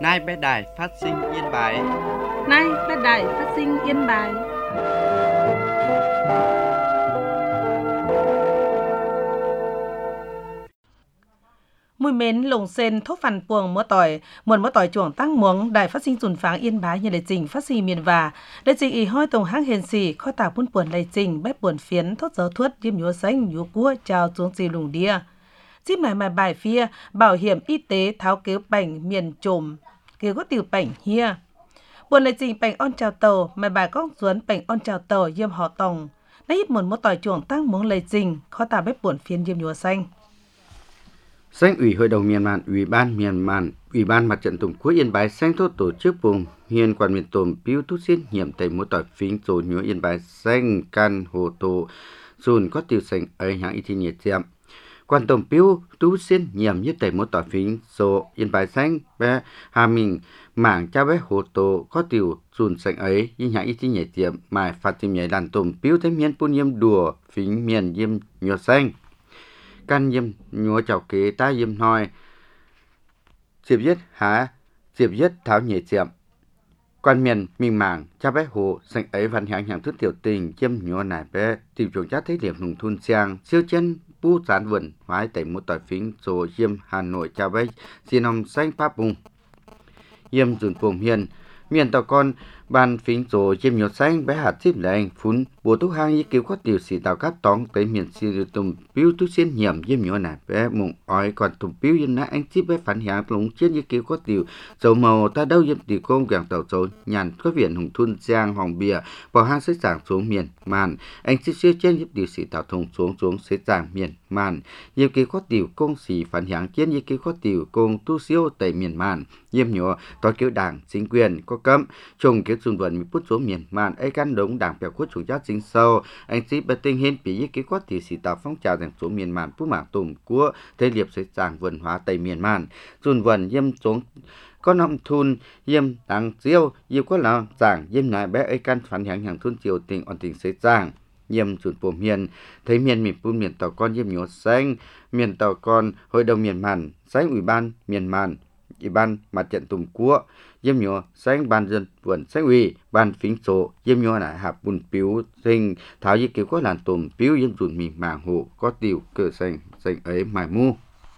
Nay bé đài phát sinh Yên Bái. Nay bé đài phát sinh Yên Bái. Mùi mến lồng sen thốt phản buồng múa tỏi chuồng tăng muống đài phát sinh dùn pháng Yên Bái như lệ trình phát sinh miền và lệ trình ý hoi tổng hãng hền xì kho tả buôn buồn lệ trình bếp buồn phiến thốt gió thuất diêm nhúa xanh nhúa cua chào xuống xì lùng đia díp này mà bài phia bảo hiểm y tế tháo kéo bảnh miền trồm kéo có tiểu bảnh hia buồn lệ trình bảnh on chào tàu mà bài có duấn bảnh on chào tàu diêm họ tòng lấy ít múa tỏi chuồng tăng muống lệ trình kho tả bếp buồn phiến diêm nhúa xanh. Xanh ủy Hội đồng Miền Mạn, Ủy ban Miền Mạn, Ủy ban Mặt trận Tổ quốc Yên Bái xanh thốt tổ chức vùng hiền quản miền tồm piu tu xin nhiệm tây múa tỏi phính rồi nhúa Yên Bái xanh can hồ tổ dùn có tiêu xanh ấy hãng y thi nhiệt tiệm. Quan tồm piu tu xin nhiệm nhất tây múa tỏi phính rồi Yên Bái xanh bé hà mình mảng cha bé hồ tổ có tiêu dùn xanh ấy nhưng hãng y thi nhiệt tiệm mài phạt tìm nhảy đàn tồm piu thấy miền pu nhiêm đùa phính miền diêm nhúa xanh. Căn diêm nhúa chào kế ta diêm nói diệp giết tháo nhẹ diệm quan miền mình mảng cha bé hồ xanh ấy văn hạng hàng thức tiểu tình diêm nhúa nải bé tìm chuồng chát thấy điểm nùng thun xiang siêu chân pu gián vườn hoái tẩy một tỏi phính rồi diêm Hà Nội cha bé xin ông xanh pháp bùng diêm dùn phồng hiền miền tàu con ban phính rồi diêm nhúa xanh bé hạt xíp lạnh phun bùa thuốc hang như cứu có tiểu sĩ tàu cát tóng tới miền xì tùm piu tu xin nhiệm diêm nhúa nải bé mộng ói còn tùm piu yên nã anh xíp bé phản hàng lúng chết như cứu có tiểu dầu màu ta đâu diêm tiểu công gàng tàu dầu nhàn có viện hùng thun giang hòng bìa vào hang xếp giảng xuống miền màn anh xíp xíu trên diêm tiểu sĩ tàu thùng xuống xếp giảng miền màn diêm cứu có tiểu công sĩ phản hàng chết như cứu có tiểu công tu siêu tẩy miền màn diêm nhúa tòa cứu đảng chính quyền có cấm trùng cứu dùng vườn put xuống miền màn ấy căn đống đảng bèo khuất chủ giác chính sâu anh sĩ bất tinh hiến bị cái quát tiểu sĩ tạo phong trào rằng xuống miền màn phú mảng tùm của thế liệp sẽ giảng vườn hóa tây miền màn dùng vườn diêm xuống có năm thun diêm đảng diêu diêu có là giảng diêm nại bé ấy căn phản hàng hàng thun triều tình on tình sẽ giảng diêm chuẩn phổ miền thấy miền miền phun miền tàu con diêm nhúa xanh miền tàu con hội đồng miền màn xanh ủy ban miền màn ủy ban mặt trận tùm quốc diêm nhúa xanh ban dân vườn xanh ủy ban phính số diêm nhúa lại hạp bùn piu sinh tháo như kiểu có làn tùm piu diêm dùn mì mảng hộ có tiểu cờ xanh ấy mài mu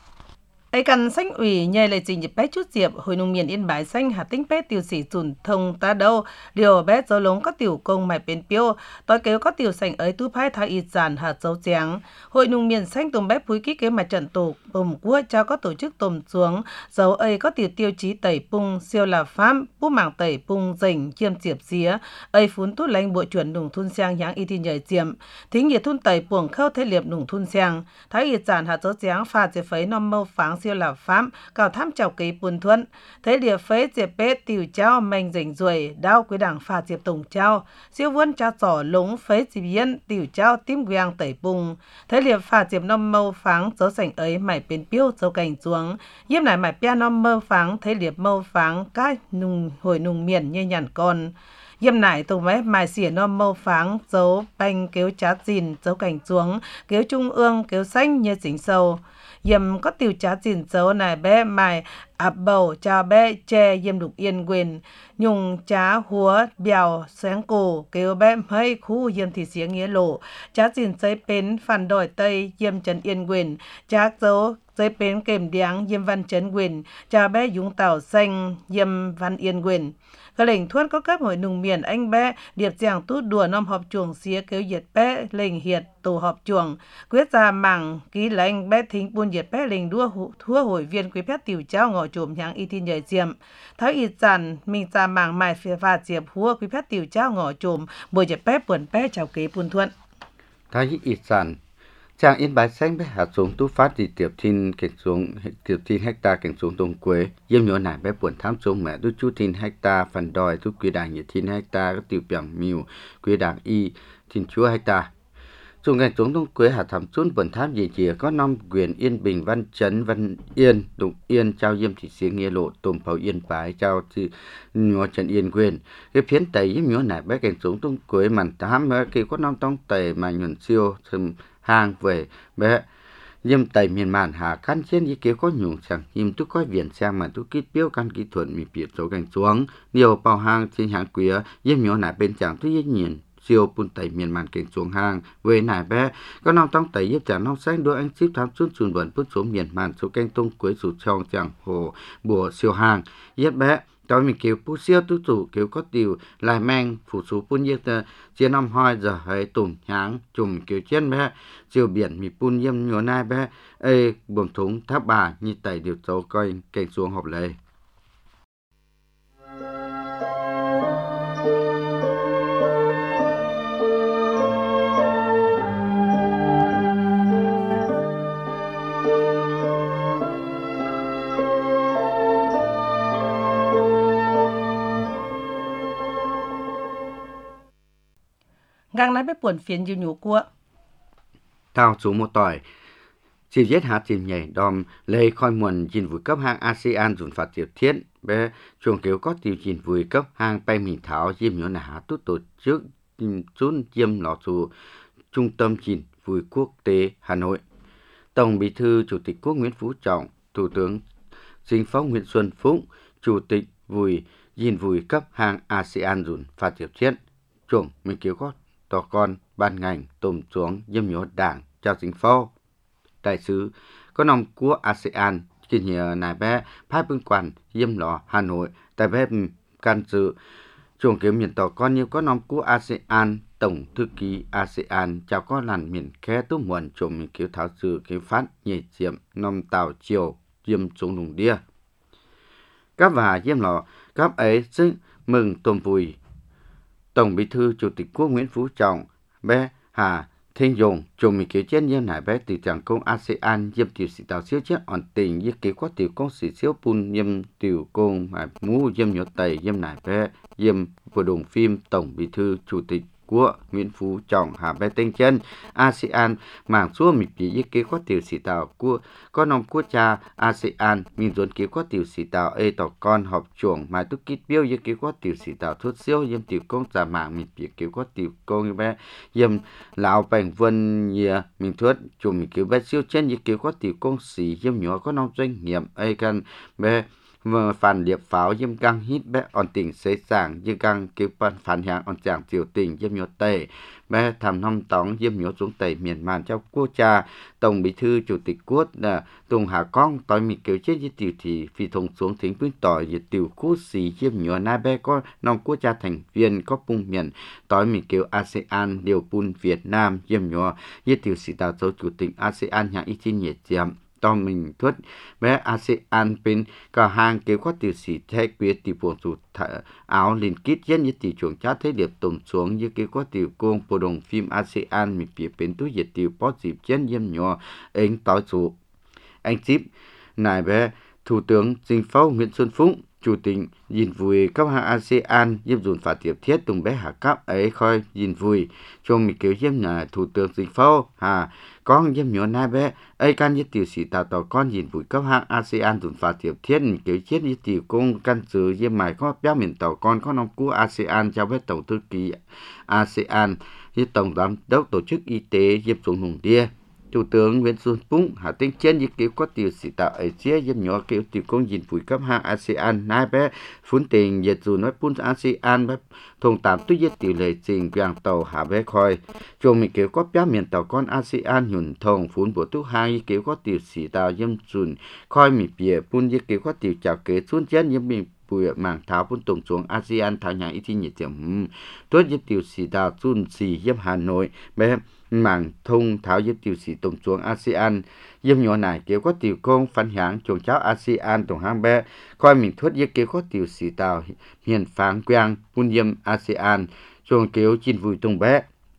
ấy cần xanh ủy nhờ lệ trình bé chút diệp hội nông miền Yên Bái xanh hà tinh bé tiểu sĩ dùn thông ta đâu điều bé dấu lống có tiểu công mài bên piu tối kéo có tiểu xanh ấy tu phái thao ít giản hạt dấu trắng hội nông miền xanh tùm bé phúi ký kế mặt trận tổ bùm quốc cho có tổ chức tùm xuống dấu ấy có tiểu tiêu chí tẩy pung siêu là pháp bút mảng tẩy pung dành chiêm diệp xía ấy phún tút lanh bộ chuẩn nùng thun xiang hãng y thi nhờ diệm thính nhiệt thun tẩy buồng khâu thế liệp nùng thun xiang thái ít giản hạt dấu trắng pha diệp phấy nom mâu pháng siêu là pháp cào tham chào kỳ buồn thuận thế địa phế diệp bế tiểu trao mình rảnh ruồi đau quý đảng pha diệp tổng trao siêu vươn cha giỏ lúng phế diệp yên tiểu trao tím quang tẩy bùng thế địa pha diệp nom mâu pháng dấu sảnh ấy mải bên piêu dấu cảnh xuống yếm lại mải pia nom mâu pháng thế địa mâu pháng cái nùng hồi nùng miền như nhàn con yếm lại tùng mấy mài xỉa nom mâu pháng dấu banh kéo chá dìn dấu cảnh xuống kéo trung ương kéo xanh như chính sâu yếm có tiểu chá dìn dấu này bé mài áp bầu cha bé che yếm đục yên quyền nhung chá húa bèo sáng cổ kéo bé mấy khu yếm thì xía nghĩa lộ chá dìn giấy pến phản đổi tây yếm trần yên quyền chá dấu giấy pến kèm điáng yếm văn trấn quyền cha bé dũng tảo xanh yếm văn yên quyền các lệnh thuận có cấp hội nùng miền anh bé điệp giảng tút đùa nom họp chuồng xía kéo diệt bé lệnh hiệt tổ họp chuồng quyết ra mảng ký lệnh bé thính buôn diệt bé lệnh đua thua hội viên quý phép tiểu trao ngõ trộm nhang y tin nhờ diệm thái ít giản mình ra mảng mài phía phạt diệp hua quý phép tiểu trao ngõ trộm bồi diệt bé buồn bé chào kế buôn thuận thái ít giản Trang Yên Bái xanh bé hạt xuống tu phát thì tiểu thiên hecta cảnh xuống đông quế diêm nhúa nải bé buồn tham xuống mẹ tu chu thiên hecta phần đòi tu quy đảng nhiệt thiên hecta các tiểu biểu miu quy đảng y thiên chúa hecta xuống cảnh xuống đông quế hạt thảm xuống buồn tham gì chỉ có 5 quyền Yên Bình Văn Chấn Văn Yên Đụng Yên trao diêm thị xía nghĩa lộ tôm pháo Yên Bái trao thì nhúa Trần Yên quyền cái phiến tây diêm nhúa nải bé cảnh xuống đông quế màn thám cái có 5 tông tây mà nhuận siêu hàng về bé Diêm tại miền màn hạ khăn trên ý kiến có nhung rằng hiểm tu coi viện sang mà tu kít biểu căn kỹ thuật mi biệt số cảnh xuống nhiều bao hàng trên hàng quía diêm nhỏ nải bên chẳng tu yên nhiên siêu pun tại miền màn cảnh xuống hàng về nải bé có nòng tông tại giúp chẳng nòng sáng đôi anh ship thám chút chuồn vận bước số miền màn số canh tung cuối số trong chẳng hồ bùa siêu hàng giúp bé tôi mình kêu pu siêu tu chủ kêu có điều lại mang phụ số pun nhiệt chia năm hai giờ hay tùng nháng chùm kêu trên bé chiều biển mi pun yếm nhỏ nai bé ê buồng thúng tháp bà như tẩy điều dấu coi cảnh xuống họp lệ gang nãy bé buồn phiền nhiều nhủ của thao số một tỏi chỉ giết hạt chìm nhảy đòm lê khoi muộn nhìn vui cấp hang ASEAN dùng phạt tiểu thiết bé chuồng kéo có tiêu nhìn vui cấp hang bay mình tháo diêm nhỏ nà tút tổ chức chốn diêm lọ chủ trung tâm nhìn vui quốc tế Hà Nội. Tổng Bí thư Chủ tịch Quốc Nguyễn Phú Trọng, Thủ tướng Chính phủ Nguyễn Xuân Phúc, Chủ tịch vui nhìn vui cấp hang ASEAN dùng phạt tiểu thiết chuồng mình kéo có tòa con ban ngành tôm xuống diêm nhỏ đảng chào chính phủ đại sứ có nòng của ASEAN chỉ nhờ nài bé phái bưng quản diêm lọ Hà Nội tại bé can dự chuồng kiếm miền tàu con nhiều có nòng của ASEAN tổng thư ký ASEAN chào có làn miền khe tú muộn chuồng miền kiểu thảo sự kiểu phát nhảy diệm nòng tàu chiều diêm xuống lùng đia các và diêm lọ các ấy sức mừng tôm vui Tổng Bí thư Chủ tịch Quốc Nguyễn Phú Trọng bé Hà Thiên Dùng chồng mình kiểu chết như nải bé từ chẳng công ASEAN diêm tiểu sĩ tạo siêu chết ổn tình như kế quá tiểu công sĩ siêu pun diêm tiểu công mà mũ diêm nhớ tẩy diêm nải bé diêm vừa đồng phim Tổng Bí thư Chủ tịch Quốc Nguyễn Phú Trọng hạ bé tên chân ASEAN mảng xua mịch bị như kế quá tiểu sĩ tạo của có nông quốc cha ASEAN mình dồn kế quá tiểu sĩ tạo ê tỏ con họp chuồng mà tu kít biêu như kế quá tiểu sĩ tạo thuốc siêu diêm tiểu công giả mạng mịch bị kế quá tiểu công như bé diêm lão bành vân nhìa mình thuốc chùm mình cứu bé siêu chân như kế quá tiểu công sĩ diêm nhỏ có nông doanh nghiệp ê căn bé phản liệp pháo diêm căng hít bé ổn tình xế sảng diêm căng kêu phản hàng ổn chẳng tiểu tình diêm nhỏ tẩy bé thầm năm tóng diêm nhỏ xuống tẩy miền màn cho quốc cha Tổng Bí thư Chủ tịch Quốc là Tùng Hà Con tối mình kêu chết với tiểu thì phi thông xuống thínhพื้นtỏi với tiểu quốc sĩ diêm nhỏ na bé có nông quốc cha thành viên có bung miền tối mình kêu ASEAN điều pun Việt Nam diêm nhỏ với tiểu sĩ tạo số chủ tịch ASEAN nhà ít nhiệt diệmตอนmình thuất bé ASEANเป็นก็ห่างเกี่ยวกับติสีแท้เกวียติปวงสุดเอาลินกิดเย็นยติช่วงชาติเดียบตุ่มสวงยี่เกี่ยวกับติวโกงปดงฟิล์มASEANมีเปรียบเป็นตู้ยติวปอสิบเย็นเยี่ยมหยอเองต่อสู่anh chip nài bé Thủ tướng Chính phủ Nguyễn Xuân Phúc Chủ tịch nhìn vui cấp hạng ASEAN giúp dùn phạt tiếp thiết tùng bé hạ cấp ấy khoi nhìn vui trong mỹ kiểu diêm nhà Thủ tướng Chính phủ hà con diêm nhỏ nai bé ấy can nhất tiểu sĩ tạo tàu con nhìn vui cấp hạng ASEAN dùn phạt tiếp thiết mỹ kiểu chết nhất tiểu công căn sự diêm mài có béo miền tàu con có nông của ASEAN cho bé tổng thư ký ASEAN như tổng giám đốc tổ chức y tế diêm xuống hùng đia Thủ tướng Nguyễn Xuân Phúc hạ tinh trên những kiểu có tiểu sĩ tạo ở chia diêm nhỏ kiểu tiểu công nhìn vui cấp hạng ASEAN nai bé phun tình nhiệt dù nói phun ASEAN bé thông tạm tuy nhiên tiểu lệ trình vàng tàu hạ bé khoi chung mình kiểu có béo miền tàu con ASEAN hùn thông phun bộ tu hai kiểu có tiểu sĩ tạo diêm dùn khoi mình bìa phun những kiểu có tiểu chào kế xuống trên những mình bùi mảng tháo phun tổng xuống ASEAN tháo nhà ít thì nhiệt điểm tốt những tiểu sĩ tạo dùn xì diêm Hà Nội bé mảng thông tháo giúp tiểu sĩ tổng xuống ASEAN diêm nhỏ này kiểu có tiểu công phản hãng chuồng cháu ASEAN tổng hang bé coi mình thuất với kiểu có tiểu sĩ tạo hiền phán quang phun diêm ASEAN chuồng kiểu chín vui tổng bé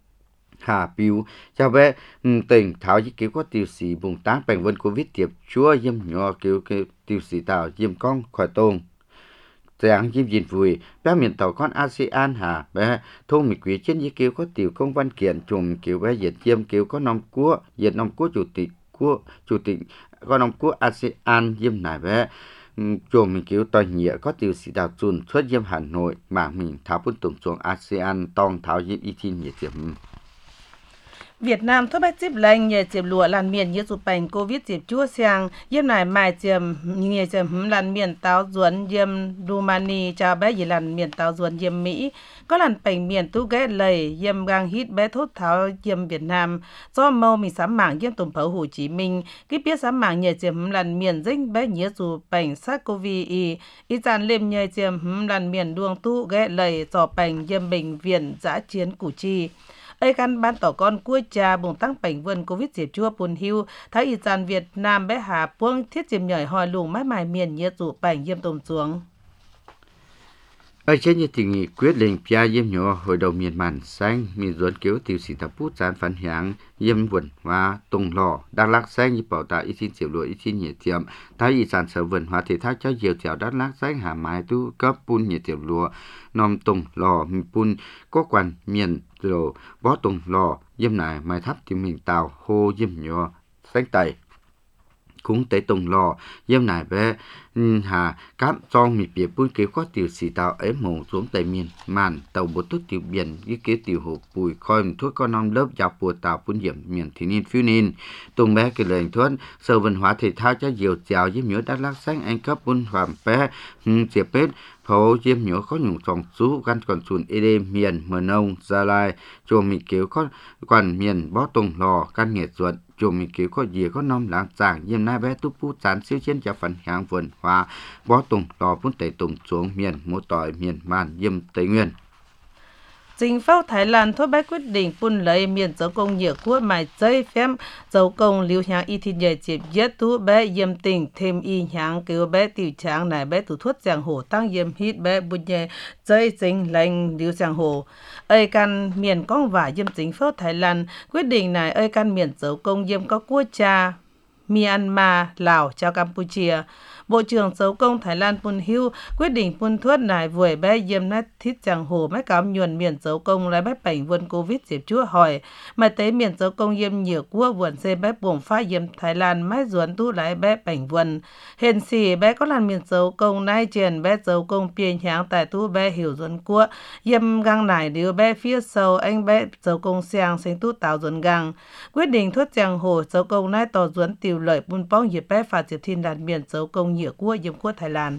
hà piu cho bé tỉnh tháo với kiểu có tiểu sĩ bùng tác bệnh vân covid tiệp chúa diêm nhỏ kiểu tiểu sĩ tạo diêm con khỏi tông dạng diêm nhìn vui bé miền tàu con ASEAN hà bé thông mỹ quý trên với kiểu có tiểu công văn kiện chùm kiểu bé Việt diêm kiểu có nông quốc Việt nông quốc chủ tịch có nông quốc ASEAN diêm này bé chùm mình kiểu tòa nhựa có tiểu sĩ đào chun xuất diêm Hà Nội mà mình tháo bút tổng xuống ASEAN tòng tháo diêm y thiên nhiệt diệm Việt Nam thốt bách chip lành nhờ chiếm lụa làn miền như chụp bành Covid chip chua sang yếm nải mai chiếm nhờ chiếm làn miền táo duẩn yếm Rumani cha bé gì làn miền táo duẩn yếm Mỹ có làn bành miền tu ghé lầy yếm gang hít bé thốt tháo yếm Việt Nam do mâu mình sám mảng yếm tổng phấu Hồ Chí Minh cái biết sám mảng nhờ chiếm làn miền dinh bé nhớ chụp bành sát Covid y dàn lên nhờ chiếm làn miền đuông tu ghé lầy do bành yếm bệnh viện dã chiến Củ Chi ấy căn ban tỏ con cuối cha bùng tăng bệnh vườn Covid dịp chua bùn hưu thái y dàn Việt Nam bé hà puông thiết chìm nhởi hòi lùng mái mài miền nhiệt dụ bệnh yêm tôm xuống. Ở trên như tình nghị quyết định pia yếm nhỏ hội đồng miền màn xanh miền duẩn kiểu tiêu sĩ thập bút gián phản hiáng yếm vườn hoa tùng lò đắk lắc xanh như bảo tạ y xin chiều lụa y xin nhiệt tiệm thái y dàn sở vườn hoa thể thao cho nhiều chèo đắk lắc xanh hà mái tu cấp pun nhiệt tiệm lụa nòm tùng lò pun có quản miền rồi bó tùng lò yếm nải mai thắp thì mình tàu hô yếm nhỏ xanh tẩy cũng tới tùng lò yếm nải bé hà cám trong mì bìa bún kế có tiểu xì tàu ấy mổ xuống tại miền màn tàu bột tốt tiểu biển với kế tiểu hồ bùi khoi thuốc con non lớp dọc bùa tàu bún diệm miền thì nên phiêu nên tùng bé cái lời thuốc sở văn hóa thể thao cho nhiều chào với nhớ đắk lắc sáng anh cấp bún hoàng bé diệp bết phố diêm nhớ có nhung sòng sú gan còn chuồn ed miền mờ nông gia lai chùa mì kéo có còn miền bó tùng lò căn nghệ ruột chùa mình cứu có gì có nom láng chàng yếm nai bé túp phút chán siêu chiến cho phần hàng vườn hoa bó tùng lò phun tẩy tùng xuống miền mô tỏi miền màn yếm tây nguyên. Chính phủ Thái Lan thốt bách quyết định phun lấy miền dấu công nhiều quốc mài dây phép dấu công lưu hàng y thiên nhờ chịp yết tú bé yếm tình thêm y hàng cứu bé tiểu tráng này bé tủ thuốc giang hồ tăng yếm hít bé bùn nhờ dây chính lành lưu giang hồ. Ơi căn miền công và yếm chính phủ Thái Lan quyết định này ơi căn miền dấu công yếm có quốc cha Myanmar, Lào, chào Campuchia. Bộ trưởng dấu công Thái Lan Pun Hưu quyết định phun thuốc này vừa bé yếm nát thiết giang hồ mấy cám nhuần miền dấu công lại bé bệnh vườn Covid dịp chúa hỏi mà tới miền dấu công yếm nhiều quốc vườn xe bé buồng phá yếm Thái Lan mấy ruộng tu lại bé bệnh vườn hiện xì bé có làn miền dấu công nai triển bé dấu công piền nháng tại tu bé hiểu ruộng quốc yếm gang này điều bé phía sau anh bé dấu công xiang sinh tu tạo ruộng gang quyết định thuốc giang hồ dấu công nai tỏ ruộng tiêu lợi bùn bóng dịp bé phạt dịp thiên đàn miền dấu công nhiều quốc yếm quốc Thái Lan.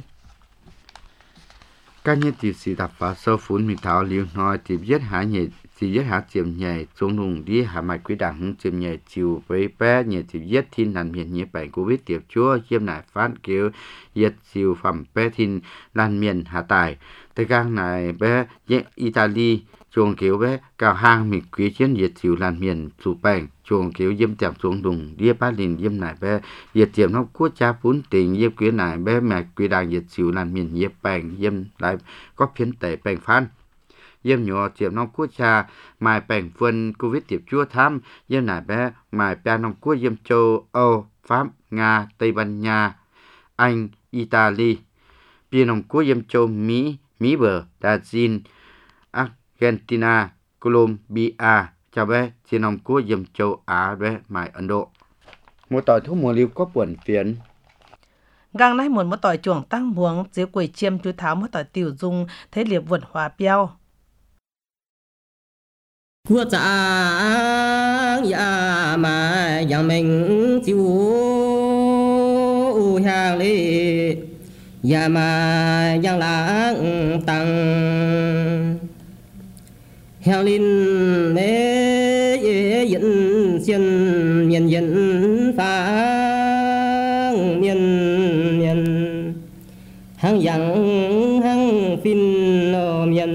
Các nhân tỷ sĩ đạp phá sâu phun mình tháo liều nói tìm giết há nhẹ thì giết há chiếm nhảy xuống nùng đi hạ mạch quý đảng chiếm nhảy chiều với bé nhẹ thì giết thiên đàn miền nhẹ bệnh Covid tiệp chúa chiếm nải phát kêu giết chiều phẩm bé thiên đàn miền hạ tài tới gang này bé Italy chuồng kéo bé cao hang mình quý chiến diệt chiều làn miền chủ bệnh chuồng kéo diêm chạm xuống đùng đi ba liền diêm nải bé diệt tiệm nó quốc cha phun tình diêm quý nải bé mẹ quý đàng diệt chiều làn miền diệp bệnh diêm lại có phiến tẩy bệnh phan diêm nhỏ tiệm nó quốc cha mài bệnh vườn Covid tiệp chúa thăm diêm nải bé mài pe nó quốc diêm châu Âu Pháp Nga Tây Ban Nha Anh Italy pia nó quốc diêm châu Mỹ bờ Brazil Argentina, Colombia, chào bé, xin ông của dầm châu Á bé mài Ấn Độ. Một tỏi thuốc mùa liêu có buồn phiền. Gang nay một tỏi chuồng tăng muống, dưới quầy chiêm chú tháo một tỏi tiểu dung, thế liệp vườn hòa biao. Quốc gia ya mà yang mình chịu hàng đi, ya mà yang lãng tăng. Heo linh mê dẫn xiên miền dẫn phang miền hàng yang hàng phin miền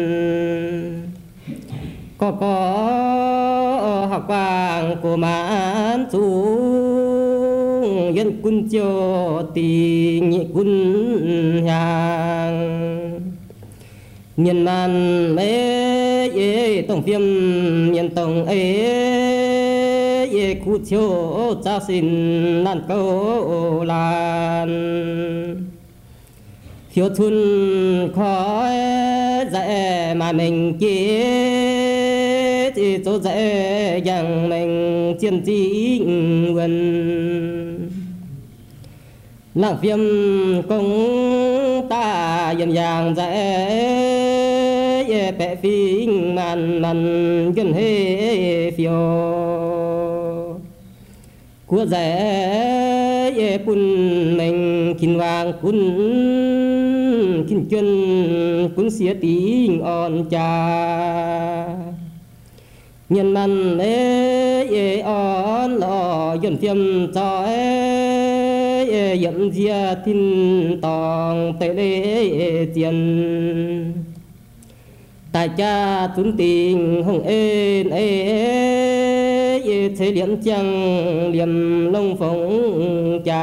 có học vàng của mãn xuống dân quân cho tình nhị quân hàng miền man mê tổng phim miền tổng ấy cụ chiếu cha xin lan câu lan thiếu thun khói dễ mà mình kia thì chỗ dễ dàng mình chiến trí gần làng phim công ta dần dàng dễ bẻ phình màn gần hê phiêu của rẻ bún mình kinh vàng cún kinh chân cún xía tiếng on cha nhân man on lò dân phiêm cho dậm dia tin tòng tệ lê tiền tại cha tuấn tình hồng ên thế liễm trăng liềm lông phóng cha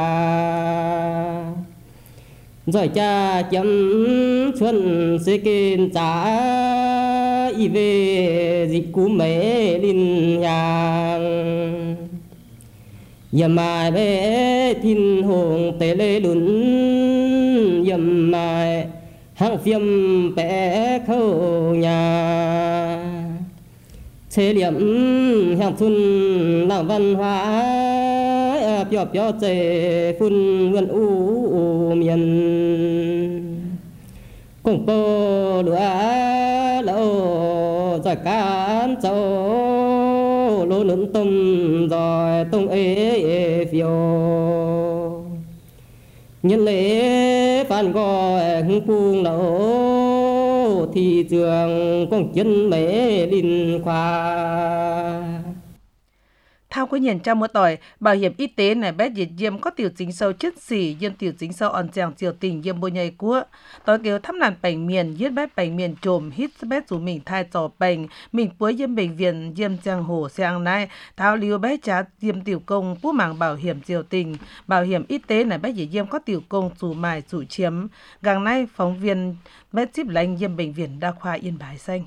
rồi cha chấm xuân sẽ kên trả y về dịch cú mẹ linh nhàng yểm mai bé tin hồng tê lê lún yểm mai hang phiêm bé khâu nhà thế liệm hàng xuân làng văn hóa biểu chế phun vườn u miền cùng bồ lúa lỗ rồi cán châu lỗ nướng tôm rồi tôm phiêu nhân lễ phan gọi hưng phung lỗ thị trường con chân mẹ linh khoa Thao có nhận trong mỗi tỏi, bảo hiểm y tế này bé dịch diêm có tiểu chính sâu chất xỉ, diêm tiểu chính sâu on chàng chiều tình diêm bôi nhầy của. Tỏi kêu thăm nàn bệnh miền, giết bé bệnh miền trồm, hít bé dù mình thai trò bệnh, mình cuối diêm bệnh viện, diêm chàng hồ sang này, thao liêu bé trả diêm tiểu công, bố mạng bảo hiểm chiều tình. Bảo hiểm y tế này bé dịch diêm có tiểu công chủ mài chủ chiếm. Gần nay, phóng viên bé chip lành diêm bệnh viện đa khoa Yên Bái Xanh.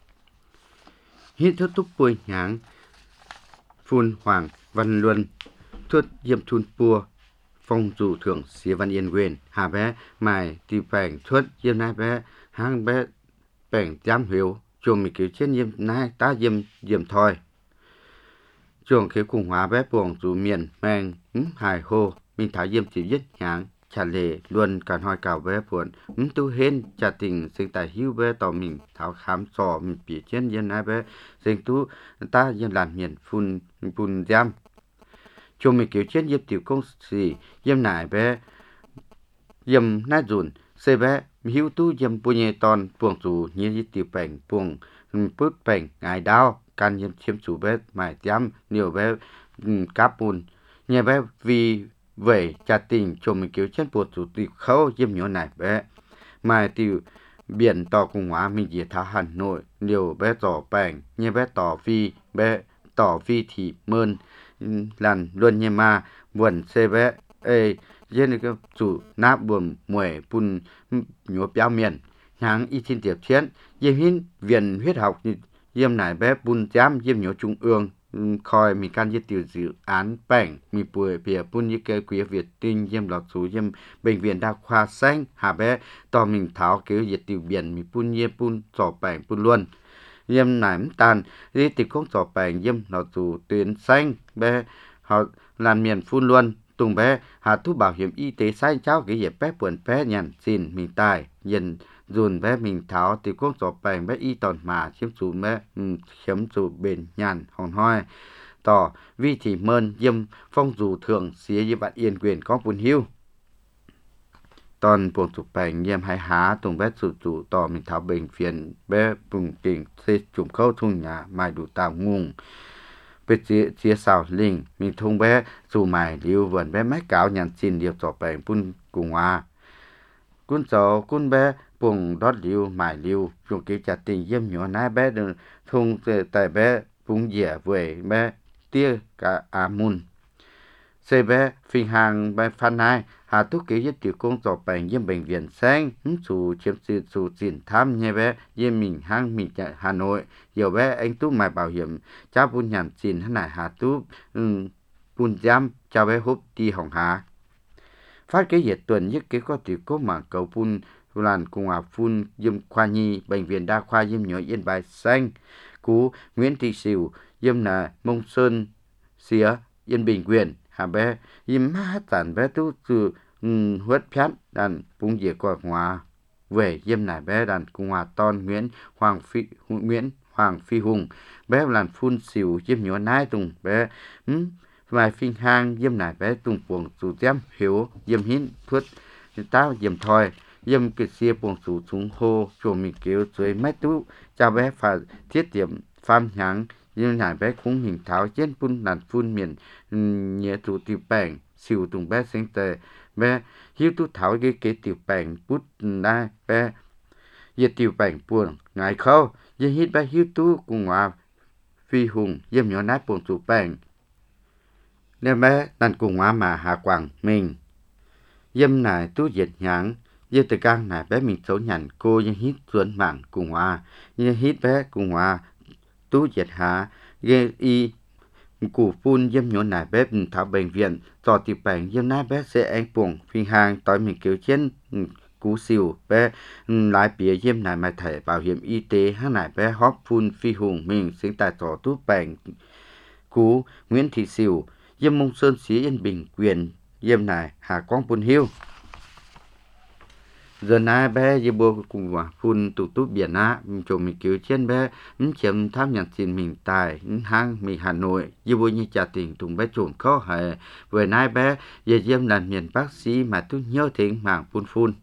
Hít thuốc túc bôi nháng Phun Hoàng Văn Luân thuốc diêm thun pua phong dụ thưởng xía văn yên quyền hà bé mài tì bẻng thuốc diêm nai bé hang bé bẻng giam hiếu chuồng mì cứu trên diêm nai ta diêm thoi chuồng khiếu cùng hóa bé buồng dù miền mang hài hô mình thả diêm chỉ giết nháng trả lệ luôn cả hoi cào bé buồn tu hên trả tình sinh tài hưu bé tỏ mình tháo khám sò mình bị trên diêm nai bé sinh tu ta diêm làn miền phun giam chuồng mì cứu trên diêm tiểu công sĩ diêm nải bé diêm nai dùn xe bé hữu tu diêm bùi nhẹ tòn buồng dù như tiểu bẻng buồng bút bẻng ngài đao can diêm chiếm chủ bé mải giam nhiều bé cáp bùn nhà bé vì vậy trả tình cho mình cứu trên buộc chủ tịch khâu diêm nhỏ này bé mải tiểu biển tỏ cùng hóa mình dễ thả Hà Nội nhiều bé tỏ bẻng nhà bé tỏ vi thì mơn lần luôn nhà ma buồn xe bé dân cái chủ nạp buồn muội bùn nhúa béo miền nháng y tin tiệp chiến diêm hin viện huyết học diêm này bé bùn giám diêm nhúa trung ương coi mình can diêm tiểu dự án bảnh mình bùi bìa bùn như cái quý Việt tinh diêm lọt số diêm bệnh viện đa khoa xanh hà bé tỏ mình tháo cứu diệt tiểu biển mình bùn diêm bùn sọ bảnh bùn luôn diêm này tàn đi tịch không sọ bảnh diêm lọt số tuyến xanh bé họ làm miền phun luôn tùng bé hà thu bảo hiểm y tế sai cháu cái dẹp bé buồn bé nhàn xin mình tài dần dùn bé mình tháo thì cũng sọ bảnh bé y tòn mà chiếm chủ bé chiếm chủ bền nhàn hòn hoi tỏ vi thì mơn diêm phong dù thường xía như bạn yên quyền có buồn hiu tòn buồn chụp bảnh diêm hay há tùng bé chủ tỏ mình tháo bệnh phiền bé bùng tình xê chùm khâu thung nhà mai đủ tàu ngung bé chia sào linh mình thung bé dù mài liu vườn bé mái cáo nhàn xin điều sọ bảnh bún cùng hòa cún cháu cún bé buồng đót liu mài liu dùng cái chặt tình diêm nhỏ nái bé đừng thung tại bé bún dẻ về bé tia cả mun xe bé phình hàng bé phan hai hà túc ký giúp tiểu công sọ bảnh diêm bệnh viện xanh chủ chiếm sự chủ triển thăm nhé bé diêm mình hang mình chạy Hà Nội nhiều bé anh tú mài bảo hiểm cha bún nhàn xin hắn này hà tú bún giam cha bé húp đi hỏng hà phát cái nhiệt tuần nhất cái có tiểu có mà cầu bún làn cùng à phun diêm khoa nhi bệnh viện đa khoa diêm nhỏ Yên Bái xanh cú Nguyễn Thị Sửu diêm là Mông Sơn xía Yên Bình Quyền hà bé diêm hát tản bé tú từ huất phát đàn bún dĩa qua hóa về diêm nải bé đàn Cộng hòa Ton Nguyễn Hoàng Phi Hùng bé làn phun xỉu diêm nhỏ nái tùng bé vài phinh hang diêm nải bé tùng buồng chủ tiêm hiếu diêm hín thuất tao diêm thoi diêm kịch xia buồng chủ súng hô chùa mình kêu dưới mét tú chào bé phải thiết điểm pham nháng diêm nải bé cũng hình tháo trên phun làn phun miền nhẹ chủ tiểu bèn xỉu tùng bé sinh tề bé hiếu tú tháo cái tiểu bèn bút đai bé diệt tiểu bèn buồn ngài khâu diêm hít bé hiếu tú cùng hòa Phi Hùng diêm nhỏ nát buồn chủ bèn nên bé đàn cùng hòa mà hạ quảng mình diêm nải tú diệt nháng diêm từ gang nải bé mình xấu nhằn cô diêm hít xuân mạng cùng hòa diêm hít bé cùng hòa tú diệt hạ ghê y cụ phun diêm nhỏ nải bé thảo bệnh viện cho tiểu bèn diêm nát bé sẽ anh buồn phi hàng tối mình kêu trên cú siêu bé lái bìa diêm nải mà thẻ bảo hiểm y tế hát nải bé hóp phun Phi Hùng mình sinh tại tổ tú bèn cú Nguyễn Thị Siêu diêm Mông Sơn Xí Yên Bình quyền diêm nải Hà Quang Bùn Hiêu giờ nay bé diêm bô cùng phun tụ tú biển á chỗ mình cứu trên bé chiếm tham nhận xin mình tài hang mình Hà Nội diêm bô như trả tiền tùng bé trộn khó hệ vừa nay bé về diêm là miền bác sĩ mà tôi nhớ tiếng mảng phun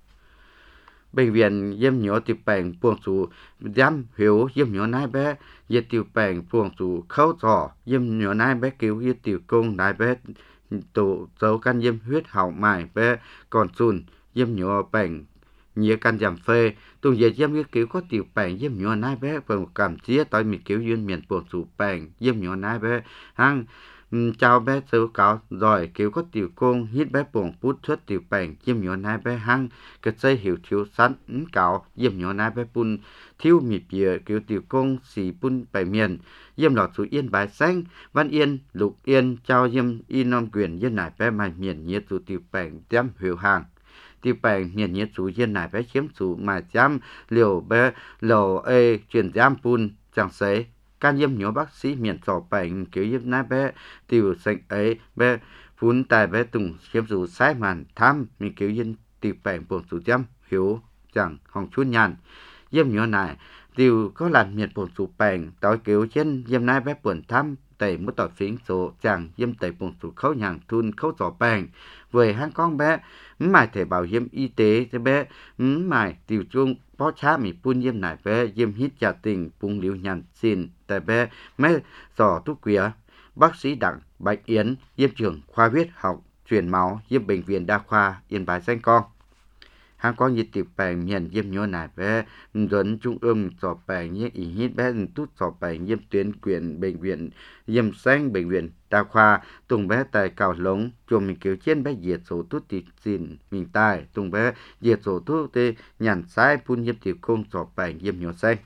bệnh viện diêm nhỏ tiểu bèn buồng chủ giám hiểu diêm nhỏ nai bé diêm tiểu bèn buồng chủ khâu trò diêm nhỏ nai bé cứu diêm tiểu công nai bé tổ dấu can diêm huyết hậu mài bé còn sùn diêm nhỏ bèn nhía can giảm phê tùng về diêm cứu có tiểu bèn diêm nhỏ nai bé phần cảm chia tới mình cứu duyên miền buồng chủ bèn diêm nhỏ nai bé hang chào bé sơ cáo rồi cứu có tiểu công hít bé buồng bút xuất tiểu bèn diêm nhỏ nai bé hang cái dây hiểu thiếu sẵn cáo diêm nhỏ nai bé bún thiếu mịt bìa cứu tiểu công xì bún bảy miền diêm lọtสู่Yên Bái Xanh Văn Yên Lục Yên chào diêm y nom quyền diêm nải bé mài miền nhiệtสู่tiểu bèn diêm hiểu hàng tiểu bèn miền nhiệtสู่diêm nải bé chiếmสู่mà giam liều bé lầu ê chuyển giam bún chẳng xế can diêm nhỏ bác sĩ miền sọ bèn kiểu diêm nai bé tiểu sành ấy bé phun tài bé tùng chiếm dù sai màn tham mình kiểu diêm tiểu bèn buồn chủ diêm hiểu chẳng hòng chút nhàn diêm nhỏ này tiểu có làm miền buồn chủ bèn tối kiểu trên diêm nai bé buồn tham tẩy mất tỏi phiến số chẳng diêm tẩy buồn chủ khấu nhàng thun khấu sọ bèn về hang con bé mài thẻ bảo hiểm y tế cho bé mài tiểu chung bó chá mình phun diêm nải bé diêm hít trả tình phun liều nhàn xin tại bé mẹ sò thuốc quía bác sĩ Đặng Bạch Yến diêm trưởng khoa huyết học truyền máu diêm bệnh viện đa khoa Yên Bái Xanh con hang con nhiệt tiểu bèn miền diêm nhỏ nải bé dẫn trung ương sọ bèn như ý hít bé tút sọ bèn diêm tuyến quyền bệnh viện diêm xanh bệnh viện đa khoa tùng bé tại cào lống chùa mình cứu trên bé diệt số tút tịt xin mình tai tùng bé diệt số tút tê nhàn sai phun diêm tiểu công sọ bèn diêm nhỏ xanh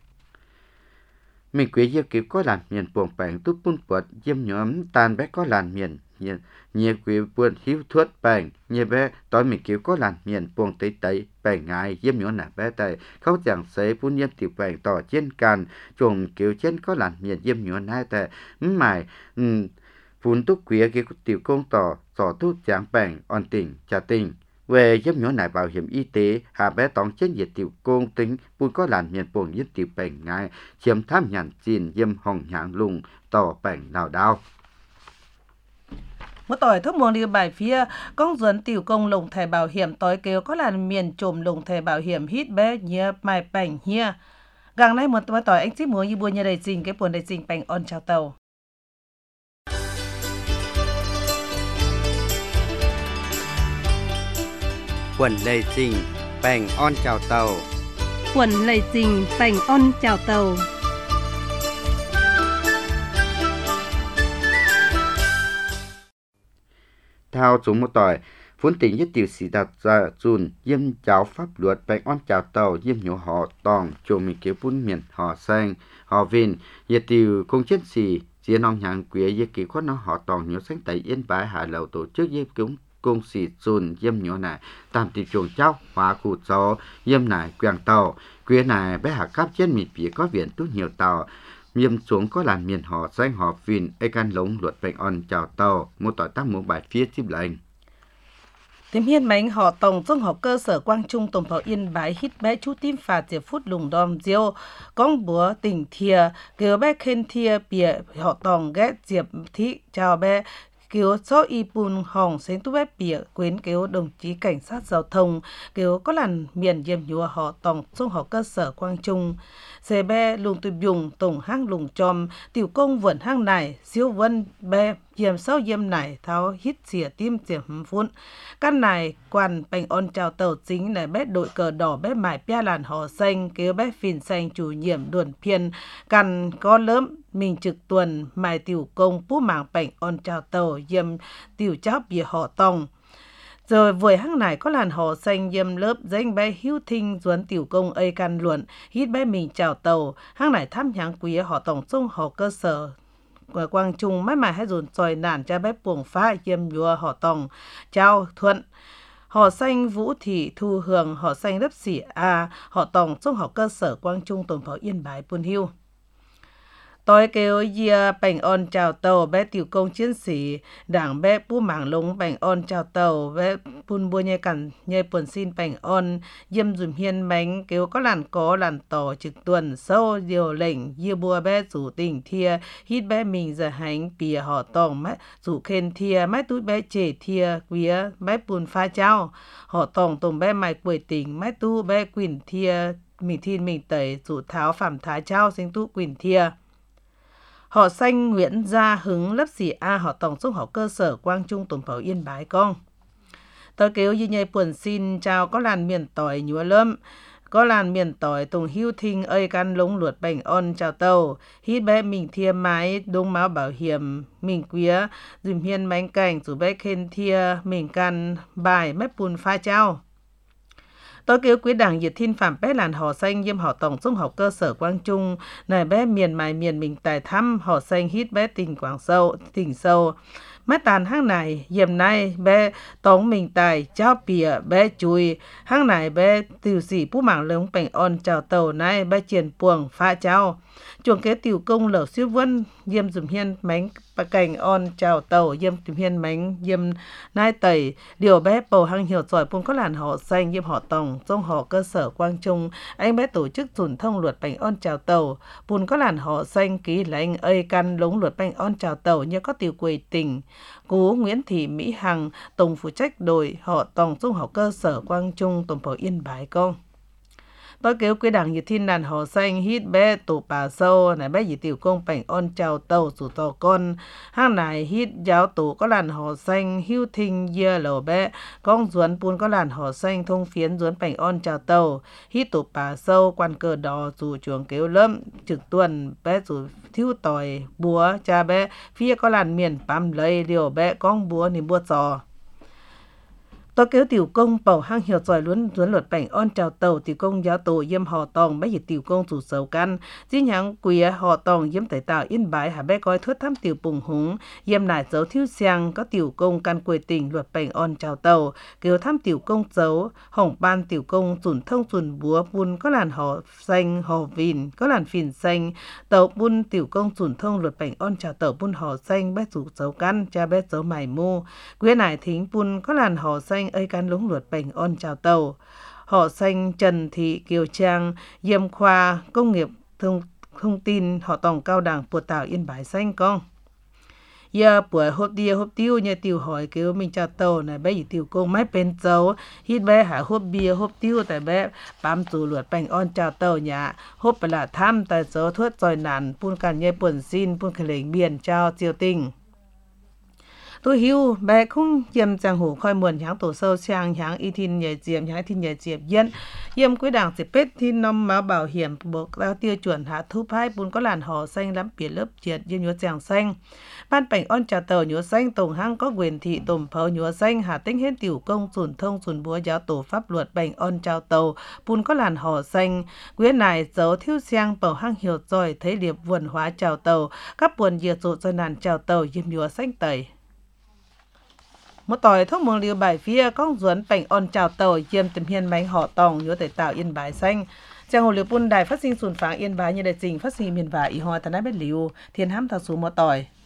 mình quý diêm cứu có làn miền buồng bèn tút phun bọt diêm nhỏ tan bé có làn miền nhiều quý buồn hiếu thuất bèn nhiều bé tối mình cứu có làn miền buồng tây tây bèn ngài diêm nhỏ nải bé tại khâu chẳng xế phun diêm tiểu bèn tỏ trên càn chuồng cứu trên có làn miền diêm nhỏ nải tại mải phun túc quý cái tiểu công tỏ sỏ thuốc chẳng bèn on tỉnh trả tình về diêm nhỏ nải bảo hiểm y tế hạ bé tóng trên diệt tiểu công tính phun có làn miền buồng diêm tiểu bèn ngài chiếm tham nhàn xin diêm hồng nhãn lùng tỏ bèn nào đau một tỏi thuốc muồng đi bài phía con dẫn tiểu công lồng thẻ bảo hiểm tối kêu có làn miền trồm lồng thẻ bảo hiểm hít bé nhia mai bảnh hia gang nay một tỏi anh chỉ muốn như buôn nhà đầy trình cái buồn đầy trình bảnh on chào tàu quần lệ trình bảnh on chào tàu quần lệ trình bảnh on chào tàu theo chúng một tỏi phun tỉnh nhất tiểu sĩ đặt ra dùn diêm giáo pháp luật bèn on chào tàu diêm nhỏ họ tòng chỗ mình kéo phun miền họ xanh họ vin nhiệt tiểu công chết sĩ diễn ông nhàng quế nhiệt kỳ khoát nó họ tòng nhỏ xanh tại Yên Bái Hà Lầu tổ chức diêm cúng công sĩ dùn diêm nhỏ này tam thị trường cháu hóa khu gió diêm này quàng tàu quế này bé hạ cáp trên mịt phía có viện tốt nhiều tàu miêm xuống có làn miền họ xanh họ vin ai can lống luật bèn on chào tàu một tỏi tác một bài phía tiếp lệnh Tìm hiên bánh họ tổng trung học cơ sở Quang Trung tổng phó Yên Bái hít bé chú tim phạt diệp phút lùng đom diêu con búa tỉnh thìa kêu bé khen thìa bìa họ tổng ghét diệp thị chào bé kêu cho y bùn hỏng xến tu bé bìa quyến kêu đồng chí cảnh sát giao thông kêu có làn miền diêm nhúa họ tổng trung học cơ sở Quang Trung xe bé lùng tụi dùng tổng hang lùng chòm tiểu công vườn hang này siêu vân bé diêm sau diêm này tháo hít xỉa tim diệp phun căn này quan bành on chào tàu chính này bé đội cờ đỏ bé mải pia làn họ xanh kêu bé phìn xanh chủ nhiệm đuồn phiên căn có lớn mình trực tuần mải tiểu công phú mạng bành on chào tàu diêm tiểu cháo bìa họ tòng rồi với hang này có làn họ xanh diêm lớp danh bé hữu thinh duẩn tiểu công ấy căn luận hít bé mình chào tàu hang này thăm nhang quý họ tổng trung họ cơ sở của Quang Trung mãi mãi hay dồn tròi nản cha bé buồng phá diêm nhúa họ tòng chào thuận họ xanh Vũ Thị Thu Hường họ xanh lớp xỉ A họ tòng trung học cơ sở Quang Trung tổng phó Yên Bái Buôn Hiu tôi kêu dìa bành on chào tàu bé tiểu công chiến sĩ đảng bé bú mảng lúng bành on chào tàu bé bùn bùa nhai cẩn nhai buồn xin bành on diêm dùm hiên bánh kêu có làn tỏ trực tuần sâu điều lệnh dìa bùa bé rủ tình thia hít bé mình giờ hành bìa họ tòng mãi rủ khen thia mãi túi bé chê thia quía bé bùn pha trao họ tòng tùng bé mày quầy tình mãi tu bé quỳnh thia mình thiên mình tẩy rủ tháo phạm thái trao sinh tu quỳnh thia họ xanh Nguyễn Gia Hứng lớp xỉ A họ tổng trung học cơ sở Quang Trung tổng phó Yên Bái con tôi kêu như nhây buồn xin chào có làn miền tỏi nhúa lâm có làn miền tỏi tùng hưu thinh ơi căn lống luột bành on chào tàu hít bé mình thia mái đông máu bảo hiểm mình quía dùm hiên bánh cảnh dù bé khen thia mình căn bài mép bùn pha trao tôi kêu quý đảng diệt thiên phạm bé làn họ xanh diêm họ tổng trung học cơ sở Quang Trung này bé miền mài miền mình tài thăm họ xanh hít bé tỉnh Quảng Sâu tỉnh sâu mấy tàn hang này diêm này bé tổng mình tài cháo bìa bé chui hang này bé tiểu sĩ bú mảng lống bành on chào tàu này bé triển puồng pha cháo chuồng kế tiểu công lẩu siêu vân diêm dùm hiên bánh cành on chào tàu diêm dùm hiên bánh diêm nai tẩy điều bé bầu hang hiểu giỏi cũng có làn họ xanh diêm họ tổng trong họ cơ sở Quang Trung anh bé tổ chức dùn thông luật bánh on chào tàu bùn có làn họ xanh ký là anh ơi căn lống luật bánh on chào tàu như có tiểu quầy tỉnh cố Nguyễn Thị Mỹ Hằng tổng phụ trách đội họ tổng trung học cơ sở Quang Trung tổng phó Yên Bái con tôi kêu quý đảng nhiệt thiên đàn họ xanh hít bé tổ bà sâu này bé dì tiểu công bành on chào tàu sủ tàu con hang này hít giáo tổ có làn họ xanh hưu thinh dưa lầu bé con duẩn bún có làn họ xanh thông phiến duẩn bành on chào tàu hít tổ bà sâu quan cờ đỏ dù chuồng kêu lâm trực tuần bé dù thiếu tỏi búa cha bé phía có làn miền bám lấy điều bé con búa niềm búa giò tôi kêu tiểu công bảo hang hiểu giỏi luôn luật bành on chào tàu tiểu công giáo tổ diêm họ tòng bé tiểu công chủ sầu căn dĩ nhang quỷ họ tòng diêm tẩy tạo Yên Bái hà bé coi thuyết thăm tiểu bùng húng diêm nải dấu thiếu xiang có tiểu công căn quê tỉnh luật bành on chào tàu kêu thăm tiểu công dấu hỏng ban tiểu công dùn thông dùn búa bun có làn họ xanh họ vìn có làn phìn xanh tàu bun tiểu công dùn thông luật bành on chào tàu bun họ xanh bé chủ dấu căn cha bé dấu mải mu quê nải thính bun có làn họ xanh ơi căn lúng luật bành on chào tàu họ xanh Trần Thị Kiều Trang Diêm khoa công nghiệp thông tin họ tổng cao đẳng của tàu Yên Bái xanh con giờ buổi hộp tiêu nhà tiểu hỏi kêu mình chào tàu này bé gì tiểu công máy bên dấu hít bé hả hộp bia hộp tiêu tại bé bám chủ luật bành on chào tàu nhà hộp là tham tại dấu thuốc rồi nản phun càn nhai buồn xin phun khởi lệnh biển chào chiều tình tôi hiểu bé không diêm giang hồ khoi muộn nháng tổ sâu sang nháng y thiên nhảy diệm nháng thiên nhảy diệm yên diêm quý đảng sẽ pết thiên năm máu bảo hiểm buộc lao tiêu chuẩn hạ thu phái bún có làn họ xanh lắm biển lớp triệt diêm nhúa giang xanh ban bành on trà tàu nhúa xanh tổng hang có quyền thị tổng pháo nhúa xanh hà tinh hết tiểu công sùn thông sùn búa giáo tổ pháp luật bành on trào tàu bún có làn họ xanh quý này dấu thiếu xiang bảo hang hiểu rồi thấy điệp vườn hóa trào tàu các buồn diệt rộ cho nàn trào tàu diêm nhúa xanh tẩy một tỏi thuốc mường liều bài phía con duẩn bành on chào tàu diêm tìm hiên bánh họ tòng nhúa tẩy tạo Yên Bái xanh trang hồ liều bún đài phát sinh sùn pháng Yên Bái như đại trình phát sinh miền vả y hoa thần ái bết liu thiên hám thảo số một tỏi